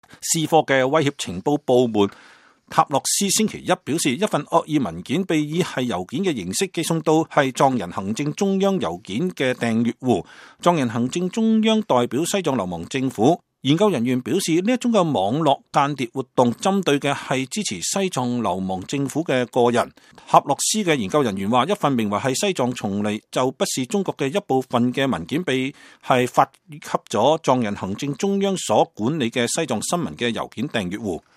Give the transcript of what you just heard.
斯科嘅威脅情報部門塔洛斯星期一表示，一份惡意文件被以係郵件嘅形式寄送到係藏人行政中央郵件嘅訂閱戶。藏人行政中央代表西藏流亡政府。研究人員表示，呢一種嘅網絡間諜活動針對嘅係支持西藏流亡政府嘅個人。塔洛斯嘅研究人員話，一份名為係西藏從嚟就不是中國嘅一部分嘅文件被係發給咗藏人行政中央所管理嘅西藏新聞嘅郵件訂閱戶。